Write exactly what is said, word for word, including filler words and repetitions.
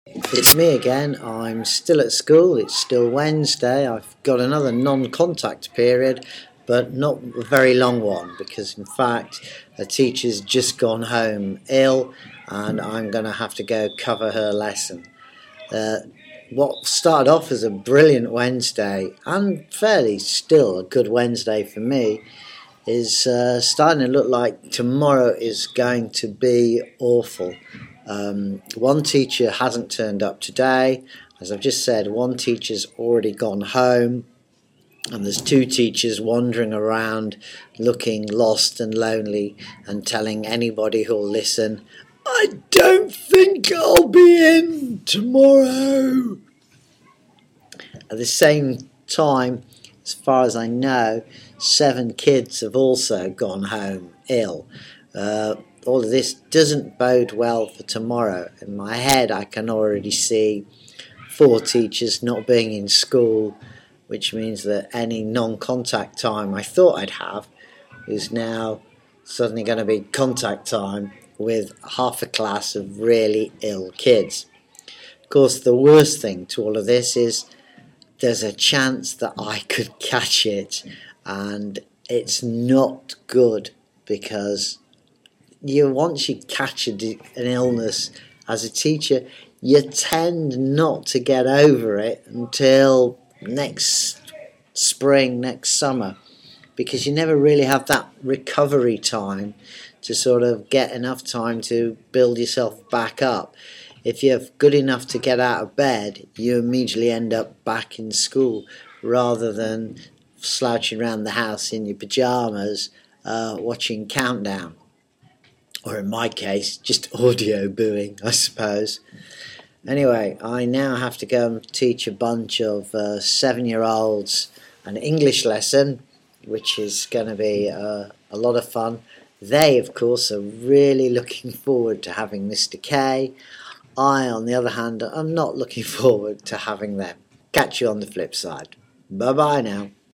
It's me again. I'm still at school. It's still Wednesday. I've got another non-contact period, but not a very long one, because in fact a teacher's just gone home ill and I'm going to have to go cover her lesson. Uh, what started off as a brilliant Wednesday, and fairly still a good Wednesday for me, is uh, starting to look like tomorrow is going to be awful. Um, one teacher hasn't turned up today. As I've just said, one teacher's already gone home, and there's two teachers wandering around looking lost and lonely and telling anybody who'll listen, "I don't think I'll be in tomorrow." At the same time, as far as I know, seven kids have also gone home ill. Uh, all of this doesn't bode well for tomorrow. In my head, I can already see four teachers not being in school, which means that any non-contact time I thought I'd have is now suddenly going to be contact time with half a class of really ill kids. Of course, the worst thing to all of this is there's a chance that I could catch it, and it's not good, because you once you catch a, an illness as a teacher, you tend not to get over it until next spring, next summer, because you never really have that recovery time to sort of get enough time to build yourself back up. If you're good enough to get out of bed, you immediately end up back in school, rather than slouching around the house in your pyjamas uh, watching Countdown. Or in my case, just audio booing, I suppose. Anyway, I now have to go and teach a bunch of uh, seven-year-olds an English lesson, which is going to be uh, a lot of fun. They, of course, are really looking forward to having Mister K. I, on the other hand, am not looking forward to having them. Catch you on the flip side. Bye-bye now.